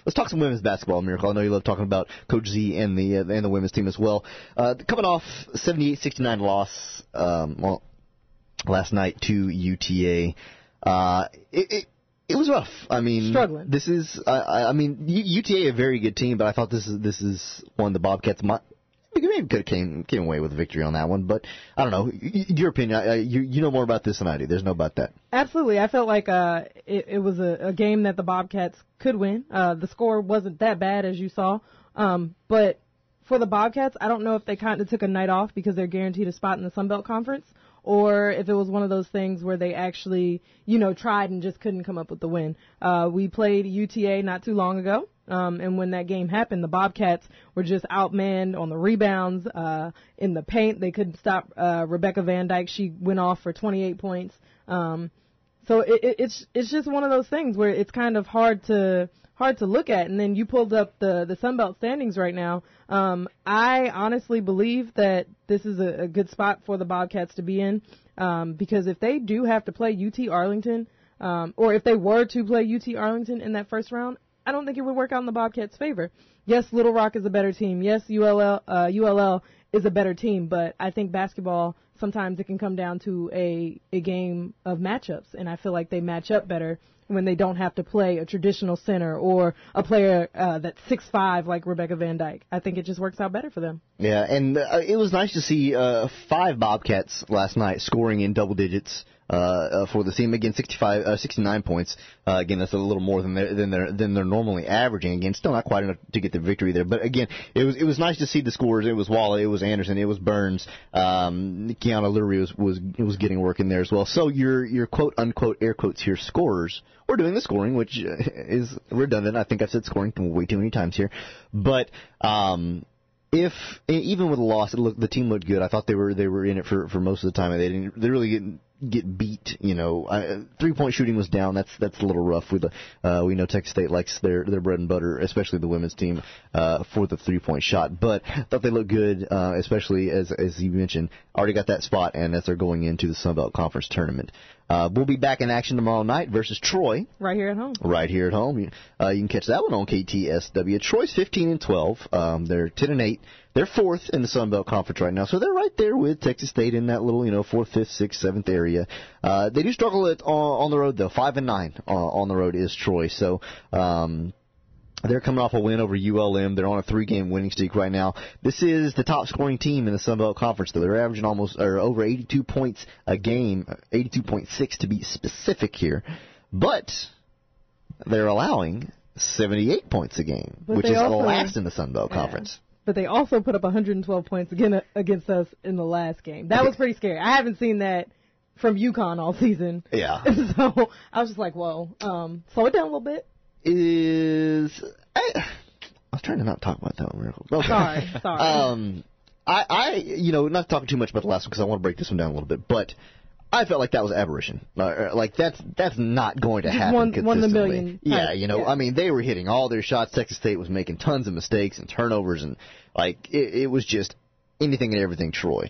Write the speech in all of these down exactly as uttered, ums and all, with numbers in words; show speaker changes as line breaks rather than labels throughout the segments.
let's talk some women's basketball, Miracle. I know you love talking about Coach Z and the uh, and the women's team as well. Uh, coming off seventy-eight sixty-nine loss um, well, last night to U T A. Uh, it, it it was rough. I mean,
struggling.
This is I, I mean U T A a very good team, but I thought this is this is one the Bobcats might. Maybe could have came came away with a victory on that one, but I don't know. Your opinion, I, you you know more about this than I do. There's no about that.
Absolutely, I felt like uh, it, it was a, a game that the Bobcats could win. Uh, the score wasn't that bad as you saw, um, but for the Bobcats, I don't know if they kind of took a night off because they're guaranteed a spot in the Sun Belt Conference, or if it was one of those things where they actually, you know, tried and just couldn't come up with the win. Uh, we played U T A not too long ago. Um, and when that game happened, the Bobcats were just outmanned on the rebounds, uh, in the paint. They couldn't stop, uh, Rebecca Van Dyke. She went off for twenty-eight points. Um, so it, it, it's, it's just one of those things where it's kind of hard to, hard to look at. And then you pulled up the, the Sun Belt standings right now. Um, I honestly believe that this is a, a good spot for the Bobcats to be in, um, because if they do have to play U T Arlington, um, or if they were to play U T Arlington in that first round, I don't think it would work out in the Bobcats' favor. Yes, Little Rock is a better team. Yes, U L L, uh, U L L is a better team, but I think basketball, sometimes it can come down to a, a game of matchups, and I feel like they match up better when they don't have to play a traditional center or a player uh, that's six five like Rebecca Van Dyke. I think it just works out better for them.
Yeah, and uh, it was nice to see uh, five Bobcats last night scoring in double digits. Uh, uh, for the team, again, sixty-five, uh, sixty-nine points. Uh, again, that's a little more than they're, than they're than they're normally averaging. Again, still not quite enough to get the victory there. But again, it was it was nice to see the scores. It was Walla, it was Anderson, it was Burns. Um, Kiana Lurie was was was getting work in there as well. So your your quote unquote air quotes here scorers. We're doing the scoring, which is redundant. I think I've said scoring way too many times here, but. Um, If even with a loss, it looked, the team looked good. I thought they were they were in it for, for most of the time. They didn't they really get get beat. You know, I, three point shooting was down. That's that's a little rough. With uh, we know Texas State likes their their bread and butter, especially the women's team, uh, for the three point shot. But I thought they looked good, uh, especially as as you mentioned, already got that spot, and as they're going into the Sun Belt Conference tournament. Uh, we'll be back in action tomorrow night versus Troy.
Right here at home.
Right here at home. Uh, you can catch that one on K T S W. Troy's fifteen and twelve. Um, they're ten and eight. They're fourth in the Sun Belt Conference right now, so they're right there with Texas State in that little, you know, fourth, fifth, sixth, seventh area. Uh, they do struggle at, on, on the road though. Five and nine uh, on the road is Troy. So. Um, They're coming off a win over U L M. They're on a three-game winning streak right now. This is the top-scoring team in the Sun Belt Conference, though. They're averaging almost or over eighty-two points a game, eighty-two point six to be specific here. But they're allowing seventy-eight points a game,
but
which is
also,
last in the Sun Belt
yeah.
Conference.
But they also put up one hundred twelve points again against us in the last game. That was pretty scary. I haven't seen that from UConn all season.
Yeah.
So I was just like, whoa, um, slow it down a little bit.
Is I, I was trying to not talk about that one, Miracle. Okay.
Sorry, sorry.
Um, I, I, you know, not talking too much about the last one because I want to break this one down a little bit, but I felt like that was aberration. Uh, like that's that's not going to
Just
happen
one,
consistently.
one in a million.
Yeah,
type.
you know,
yeah.
I mean, they were hitting all their shots. Texas State was making tons of mistakes and turnovers, and like it, it was just anything and everything Troy.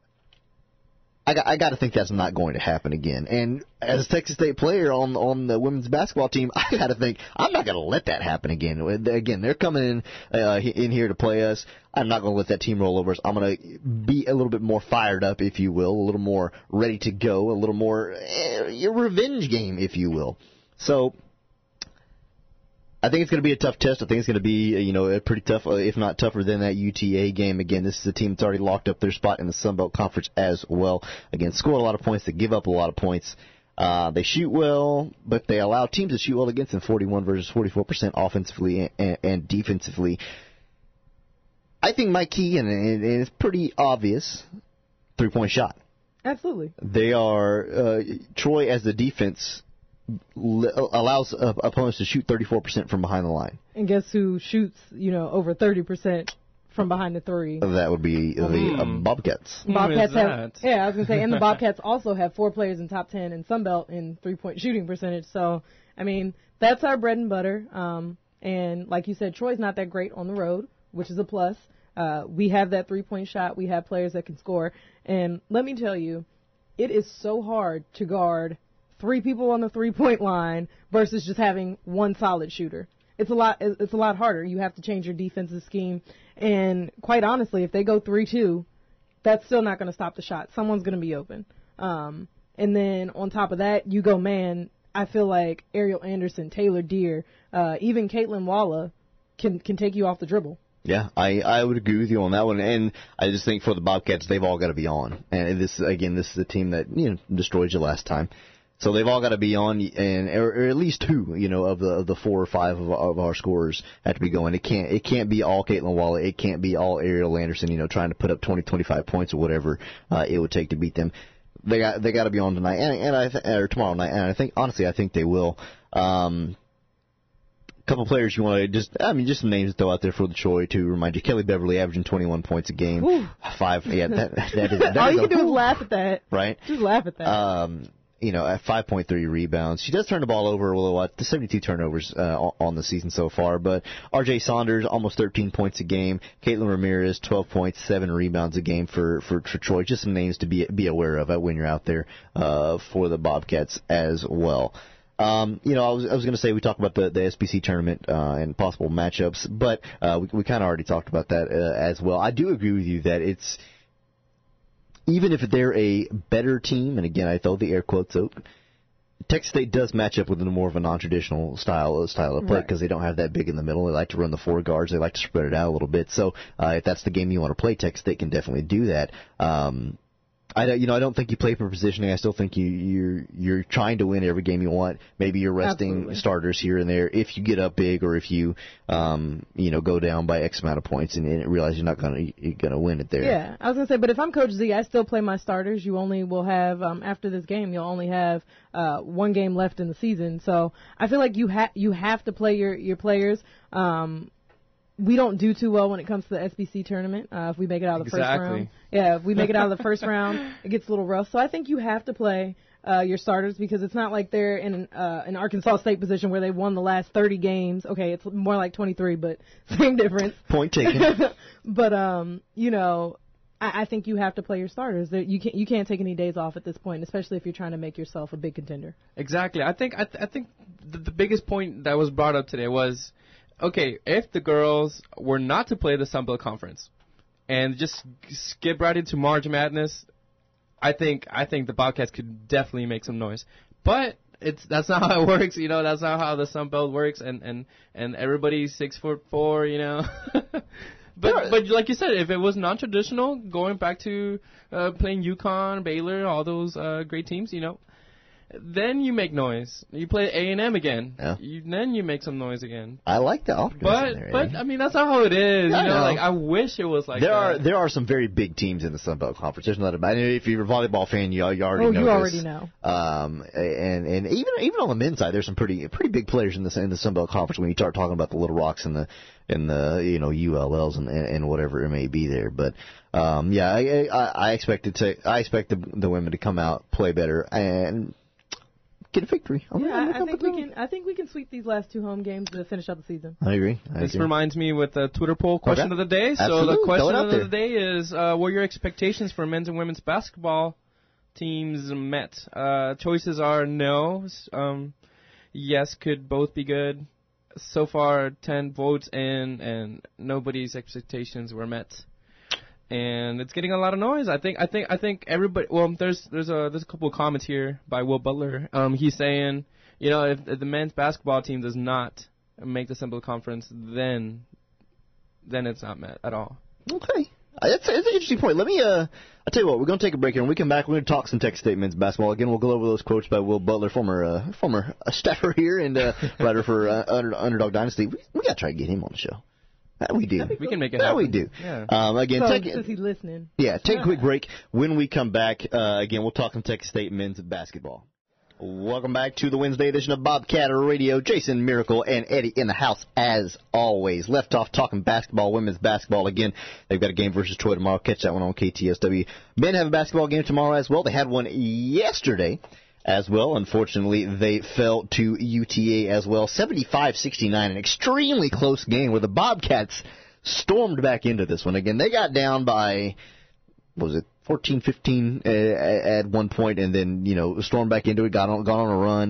I got, I got to think that's not going to happen again. And as a Texas State player on on the women's basketball team, I got to think I'm not going to let that happen again. Again, they're coming in uh, in here to play us. I'm not going to let that team roll over us. I'm going to be a little bit more fired up, if you will, a little more ready to go, a little more eh, a revenge game, if you will. So I think it's going to be a tough test. I think it's going to be, you know, a pretty tough, if not tougher than that U T A game. Again, this is a team that's already locked up their spot in the Sun Belt Conference as well. Again, score a lot of points. They give up a lot of points. Uh, they shoot well, but they allow teams to shoot well against them, forty-one versus forty-four percent offensively and, and defensively. I think my key, and it's pretty obvious, three-point shot.
Absolutely.
They are, uh, Troy as the defense allows uh, opponents to shoot thirty-four percent from behind the line.
And guess who shoots, you know, over thirty percent from behind the three?
That would be the
mm.
uh, Bobcats.
Bobcats have, yeah, I was going to say, and the Bobcats also have four players in top ten in Sunbelt in three-point shooting percentage. So, I mean, that's our bread and butter. Um, and like you said, Troy's not that great on the road, which is a plus. Uh, we have that three-point shot. We have players that can score. And let me tell you, it is so hard to guard three people on the three-point line versus just having one solid shooter. it's a lot. It's a lot harder. You have to change your defensive scheme, and quite honestly, if they go three two, that's still not going to stop the shot. Someone's going to be open. Um, and then on top of that, you go man. I feel like Ariel Anderson, Taylor Deere, uh, even Caitlin Walla can can take you off the dribble.
Yeah, I, I would agree with you on that one, and I just think for the Bobcats, they've all got to be on. And this again, this is a team that you know destroyed you last time, so they've all got to be on, and or, or at least two, you know, of the of the four or five of, of our scorers have to be going. It can't it can't be all Caitlin Walla, it can't be all Ariel Anderson, you know, trying to put up twenty, twenty-five points or whatever uh, it would take to beat them. They got they got to be on tonight, and, and I th- or tomorrow night, and I think honestly, I think they will. Um, couple players you want to just, I mean, just some names to throw out there for the Troy to remind you. Kelly Beverly averaging twenty-one points a game.
Ooh.
Five, yeah, that, that is, that
all
is
you
a,
can do is laugh at that.
Right?
Just laugh at that.
Um, you know, at five point three rebounds. She does turn the ball over a little lot, the seventy-two turnovers uh, on the season so far, but R J Saunders, almost thirteen points a game. Caitlin Ramirez, twelve points, seven rebounds a game for, for, for Troy. Just some names to be be aware of when you're out there uh, for the Bobcats as well. Um, you know, I was I was going to say we talked about the, the S B C tournament uh, and possible matchups, but uh, we, we kind of already talked about that uh, as well. I do agree with you that it's, even if they're a better team, and again, I throw the air quotes out, Texas State does match up with a more of a non-traditional style style of play because right. they don't have that big in the middle. They like to run the four guards. They like to spread it out a little bit. So uh, if that's the game you want to play, Texas State can definitely do that. Um, I don't, you know, I don't think you play for positioning. I still think you, you're you're trying to win every game you want. Maybe you're resting
Absolutely.
starters here and there if you get up big or if you, um, you know, go down by X amount of points and, and realize you're not gonna you're gonna win it there.
Yeah, I was gonna say, but if I'm Coach Z, I still play my starters. You only will have um, after this game, you'll only have uh, one game left in the season. So I feel like you have you have to play your your players. Um, We don't do too well when it comes to the S B C tournament. Uh, if we make it out of the
exactly.
first round, yeah, if we make it out of the first round, it gets a little rough. So I think you have to play uh, your starters because it's not like they're in an, uh, an Arkansas State position where they won the last thirty games. Okay, it's more like twenty-three, but same difference.
Point taken.
But um, you know, I, I think you have to play your starters. You can't you can't take any days off at this point, especially if you're trying to make yourself a big contender.
Exactly. I think I, th- I think the, the biggest point that was brought up today was, okay, if the girls were not to play the Sun Belt Conference and just skip right into March Madness, I think I think the Bobcats could definitely make some noise. But it's that's not how it works, you know. That's not how the Sun Belt works, and and and everybody's six foot four, you know. But but like you said, if it was non-traditional, going back to uh, playing UConn, Baylor, all those uh, great teams, you know. Then you make noise. You play A and M again.
Yeah.
You, then you make some noise again.
I like the optimism
But
there,
but
Eddie.
I mean that's not how it is.
I
you know,
know.
like I wish it was like
there
that.
are there are some very big teams in the Sun Belt Conference. There's not about. If you're a volleyball fan, you, you already
Oh,
know
you
this.
already know.
Um, and and even even on the men's side, there's some pretty pretty big players in the in the Sun Belt Conference when you start talking about the Little Rocks and the and the you know U L Ls and and, and whatever it may be there. But um, yeah, I I, I expect it to I expect the the women to come out, play better, and get a victory. I'm
Yeah,
gonna
I, I think we can. I think we can sweep these last two home games to finish out the season.
I agree. I
This
agree.
reminds me with the Twitter poll question
Okay.
of the day. So
Absolutely.
the
Throw
question
it out
of
there.
the day is, uh, were your expectations for men's and women's basketball teams met? Uh, choices are no. Um, yes, could both be good. So far, ten votes in, and nobody's expectations were met. And it's getting a lot of noise. I think. I think. I think everybody. Well, there's there's a there's a couple of comments here by Will Butler. Um, he's saying, you know, if, if the men's basketball team does not make the Sun Belt Conference, then then it's not met at all.
Okay. Uh, That's, that's an interesting point. Let me, uh, I'll tell you what, we're going to take a break here. When we come back, we're going to talk some Texas State men's basketball. Again, we'll go over those quotes by Will Butler, former uh, former uh, staffer here and uh, writer for uh, Under, Underdog Dynasty. We, we got to try to get him on the show. That we do.
We can make it
That
happen.
we do.
Yeah.
Um, again,
So
take,
since he's listening.
yeah, take a quick break. When we come back, uh, again, we'll talk some Texas State men's basketball. Welcome back to the Wednesday edition of Bobcat Radio. Jason, Miracle, and Eddie in the house as always. Left off talking basketball, women's basketball again. They've got a game versus Troy tomorrow. Catch that one on K T S W. Men have a basketball game tomorrow as well. They had one yesterday as well. Unfortunately, they fell to U T A as well. seventy-five sixty-nine, an extremely close game where the Bobcats stormed back into this one. Again, they got down by, what was it, fourteen fifteen uh, at one point, and then, you know, stormed back into it, got on, got on a run,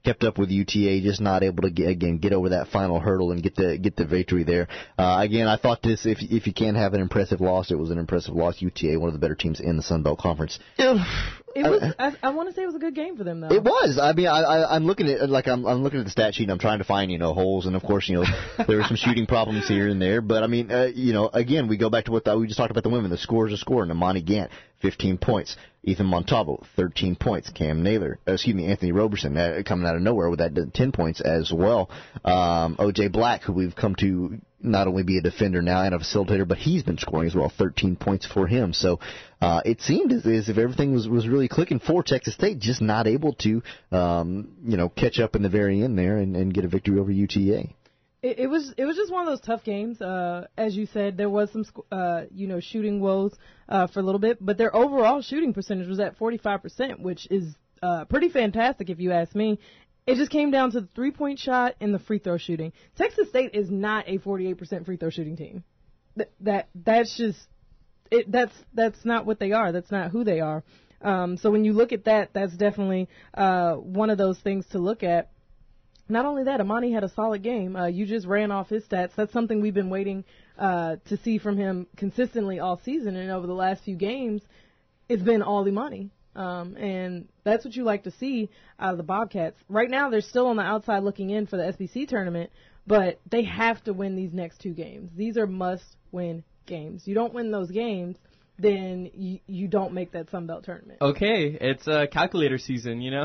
kept up with U T A, just not able to get, again get over that final hurdle and get the get the victory there. Uh, again, I thought this if if you can have an impressive loss, it was an impressive loss. U T A, one of the better teams in the Sun Belt Conference.
It was. I, I want to say it was a good game for them, though.
It was. I mean, I, I, I'm looking at like I'm, I'm looking at the stat sheet and I'm trying to find you know holes, and of course you know there were some shooting problems here and there. But I mean, uh, you know, again we go back to what the, we just talked about the women. The score is a score. Namani Gant, fifteen points. Ethan Montalvo, thirteen points. Cam Naylor, uh, excuse me, Anthony Roberson uh, coming out of nowhere with that ten points as well. Um, O J Black, who we've come to not only be a defender now and a facilitator, but he's been scoring as well, thirteen points for him. So uh, it seemed as, as if everything was, was really clicking for Texas State, just not able to, um, you know, catch up in the very end there and, and get a victory over U T A.
It, it was it was just one of those tough games. Uh, as you said, there was some uh, you know shooting woes uh, for a little bit, but their overall shooting percentage was at forty-five percent, which is uh, pretty fantastic if you ask me. It just came down to the three-point shot and the free throw shooting. Texas State is not a forty-eight percent free throw shooting team. That, that that's just it. That's that's not what they are. That's not who they are. Um, so when you look at that, that's definitely uh, one of those things to look at. Not only that, Amani had a solid game. Uh, you just ran off his stats. That's something we've been waiting uh, to see from him consistently all season, and over the last few games, it's been all Imani. Um, and that's what you like to see out of the Bobcats. Right now, they're still on the outside looking in for the S B C tournament, but they have to win these next two games. These are must-win games. You don't win those games, then you, you don't make that Sun Belt tournament.
Okay, it's uh, calculator season, you know?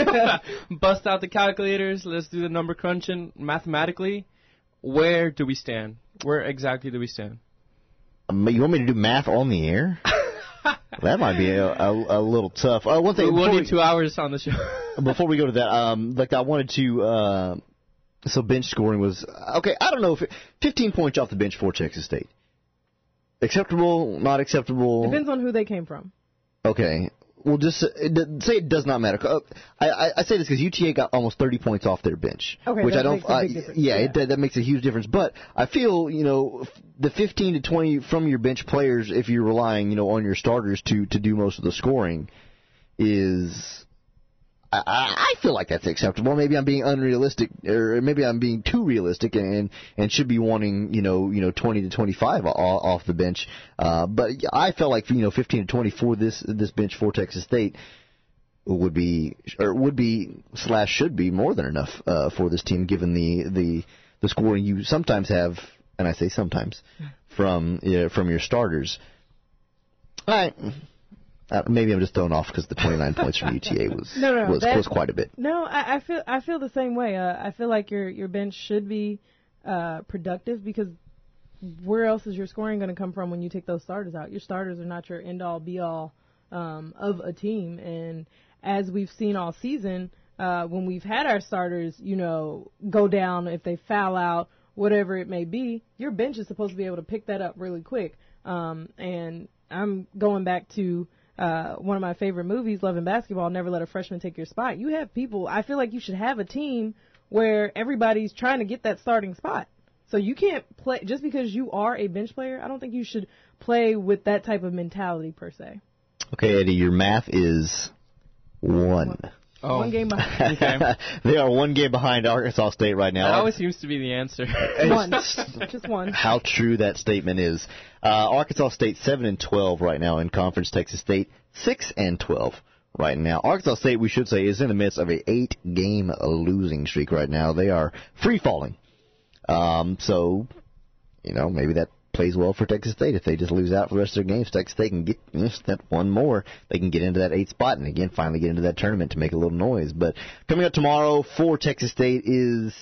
Bust out the calculators. Let's do the number crunching mathematically. Where do we stand? Where exactly do we stand?
Um, you want me to do math on the air? That might be a, a, a little tough. Uh, one thing,
we'll need
we,
two hours on the show.
Before we go to that, um, like I wanted to. Uh, so bench scoring was okay. I don't know if it, fifteen points off the bench for Texas State. Acceptable, not acceptable.
Depends on who they came from.
Okay. Well, just it, say it does not matter. Uh, I, I, I say this because U T A got almost thirty points off their bench,
okay,
which
that
I don't.
Makes a big
I,
difference.
yeah,
yeah.
It, that makes a huge difference. But I feel you know the fifteen to twenty from your bench players, if you're relying you know on your starters to to do most of the scoring, is. I, I feel like that's acceptable. Maybe I'm being unrealistic, or maybe I'm being too realistic, and and should be wanting you know you know twenty to twenty-five off, off the bench. Uh, but I felt like you know fifteen to twenty for this this bench for Texas State would be or would be slash should be more than enough uh, for this team, given the the the scoring you sometimes have, and I say sometimes from uh, from your starters. All right. Uh, maybe I'm just thrown off because the twenty-nine points from U T A was
no, no,
was,
that,
was quite a bit.
No, I, I feel I feel the same way. Uh, I feel like your your bench should be uh, productive because where else is your scoring going to come from when you take those starters out? Your starters are not your end all be all um, of a team, and as we've seen all season, uh, when we've had our starters, you know, go down if they foul out, whatever it may be, your bench is supposed to be able to pick that up really quick. Um, and I'm going back to Uh, one of my favorite movies, Love and Basketball, Never Let a Freshman Take Your Spot. You have people, I feel like you should have a team where everybody's trying to get that starting spot. So you can't play, just because you are a bench player, I don't think you should play with that type of mentality per se.
Okay, Eddie, your math is one.
Oh.
One game behind.
Okay.
They are one game behind Arkansas State right now.
That always seems to be the answer.
One. Just one.
How true that statement is. Uh, Arkansas State seven and twelve right now in conference. Texas State six and twelve right now. Arkansas State, we should say, is in the midst of a eight game losing streak right now. They are free falling. Um, so, you know, maybe that plays well for Texas State. If they just lose out for the rest of their games, Texas State can get just that one more. They can get into that eighth spot and, again, finally get into that tournament to make a little noise. But coming up tomorrow for Texas State is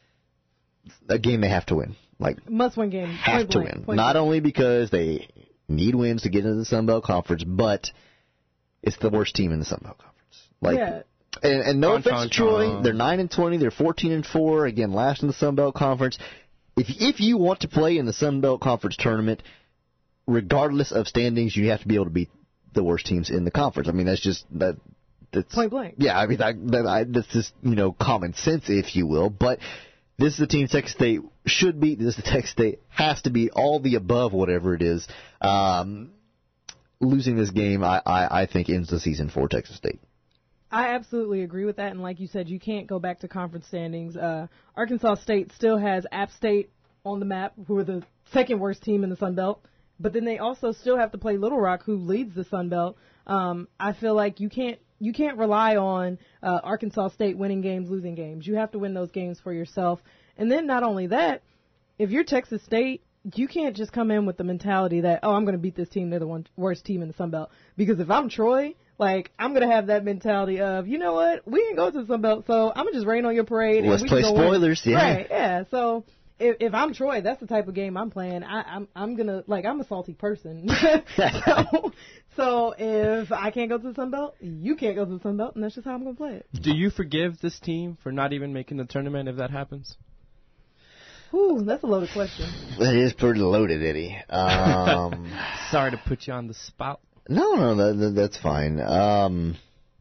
a game they have to win. Like,
must-win game.
Have
Point
to
blank.
win.
Point
Not
blank.
only because they need wins to get into the Sun Belt Conference, but it's the worst team in the Sun Belt Conference. Like,
yeah.
And, and no
Chon,
offense
chon,
to Troy,
chon.
they're nine and twenty, they're fourteen and four, again last in the Sun Belt Conference. If if you want to play in the Sun Belt Conference tournament, regardless of standings, you have to be able to beat the worst teams in the conference. I mean, that's just that. That's
Point blank.
Yeah, I mean that, that I, that's just you know common sense, if you will. But this is the team Texas State should beat. This is the Texas State has to be all the above, whatever it is. Um, losing this game, I, I, I think ends the season for Texas State.
I absolutely agree with that, and like you said, you can't go back to conference standings. Uh, Arkansas State still has App State on the map, who are the second worst team in the Sun Belt, but then they also still have to play Little Rock, who leads the Sun Belt. Um, I feel like you can't you can't rely on uh, Arkansas State winning games, losing games. You have to win those games for yourself. And then not only that, if you're Texas State, you can't just come in with the mentality that, oh, I'm going to beat this team. They're the one worst team in the Sun Belt. Because if I'm Troy, like, I'm going to have that mentality of, you know what, we ain't go to the Sun Belt, so I'm going to just rain on your parade.
Let's
and we
play
can go
spoilers,
win.
yeah.
Right, yeah. So if, if I'm Troy, that's the type of game I'm playing. I, I'm I'm going to, like, I'm a salty person. so, so if I can't go to the Sun Belt, you can't go to the Sun Belt, and that's just how I'm going to play it.
Do you forgive this team for not even making the tournament if that happens?
Ooh, that's a loaded question.
It is pretty loaded, Eddie. Um,
Sorry to put you on the spot.
no, no, that, that, that's fine. Um,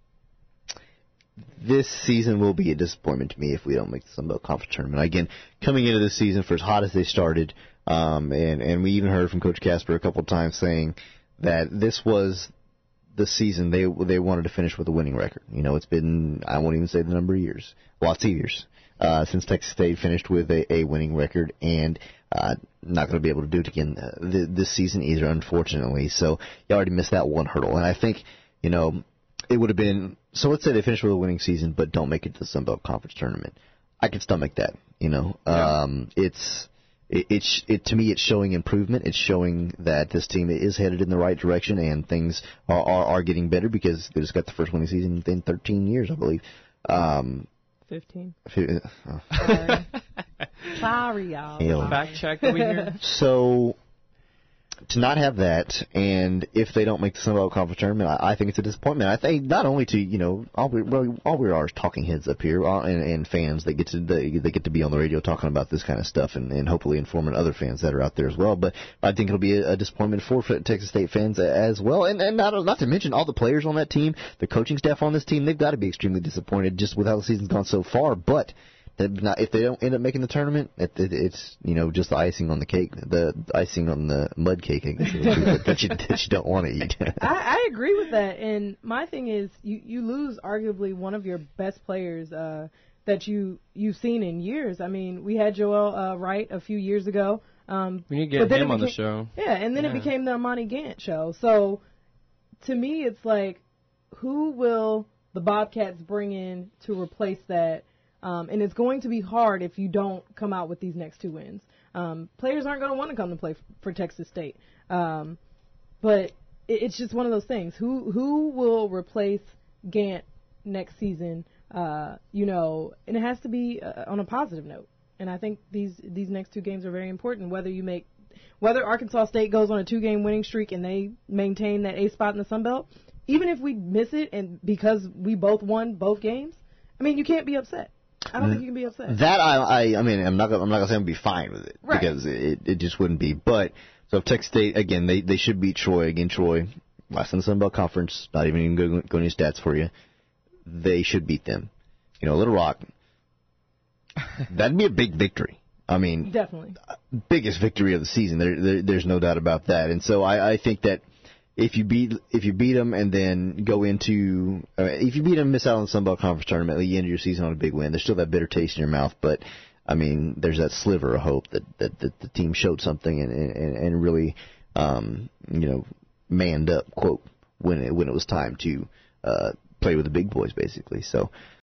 this season will be a disappointment to me if we don't make the Sun Belt Conference tournament. Again, coming into this season, for as hot as they started, um, and, and we even heard from Coach Casper a couple of times saying that this was the season they they wanted to finish with a winning record. You know, it's been, I won't even say the number of years, lots of years. Uh, since Texas State finished with a, a winning record, and uh, not going to be able to do it again uh, th- this season either, unfortunately. So you already missed that one hurdle. And I think, you know, it would have been, so let's say they finish with a winning season but don't make it to the Sun Belt Conference tournament. I can stomach that, you know.
Yeah.
Um, it's, it, it's, it, to me, it's showing improvement. It's showing that this team is headed in the right direction and things are, are, are getting better because they just got the first winning season in thirteen years, I believe. Um,
fifteen.
oh.
Sorry. Sorry, y'all.
Hell.
Fact check over here.
So, to not have that, and if they don't make the Sun Belt Conference tournament, I, I think it's a disappointment. I think not only to, you know, all we, well, all we are is talking heads up here, all, and, and fans that get to they, they get to be on the radio talking about this kind of stuff, and, and hopefully informing other fans that are out there as well. But I think it'll be a, a disappointment for Texas State fans as well, and, and not not to mention all the players on that team, the coaching staff on this team. They've got to be extremely disappointed just with how the season's gone so far, but. Not, if they don't end up making the tournament, it, it, it's, you know, just the icing on the cake, the icing on the mud cake, I guess, that, you, that you don't want to eat.
I, I agree with that. And my thing is, you, you lose arguably one of your best players uh, that you, you've seen in years. I mean, we had Joel uh, Wright a few years ago. Um,
we need to get him on the show.
Yeah, and then yeah. it became the Armani Gant show. So, to me, it's like, who will the Bobcats bring in to replace that? Um, and it's going to be hard if you don't come out with these next two wins. Um, players aren't going to want to come to play f- for Texas State. Um, but it, it's just one of those things. Who who will replace Gant next season? Uh, you know, and it has to be uh, on a positive note. And I think these these next two games are very important. Whether you make, whether Arkansas State goes on a two-game winning streak and they maintain that A spot in the Sun Belt, even if we miss it and because we both won both games, I mean, you can't be upset. I don't think you can be upset.
That I, I, I mean, I'm not, I'm not gonna say I'm gonna be fine with it
right.
because it, it just wouldn't be. But so if Texas State again, they, they should beat Troy again. Troy, last in the Sun Belt Conference, not even going to go any stats for you. They should beat them. You know, Little Rock. That'd be a big victory. I mean,
definitely
biggest victory of the season. There, there there's no doubt about that. And so I, I think that. If you beat if you beat them and then go into uh, if you beat them, miss out on the Sun Belt Conference tournament, you end your season on a big win. There's still that bitter taste in your mouth, but I mean, there's that sliver of hope that that, that the team showed something and and, and really, um, you know, manned up, quote, when it when it was time to uh, play with the big boys, basically. So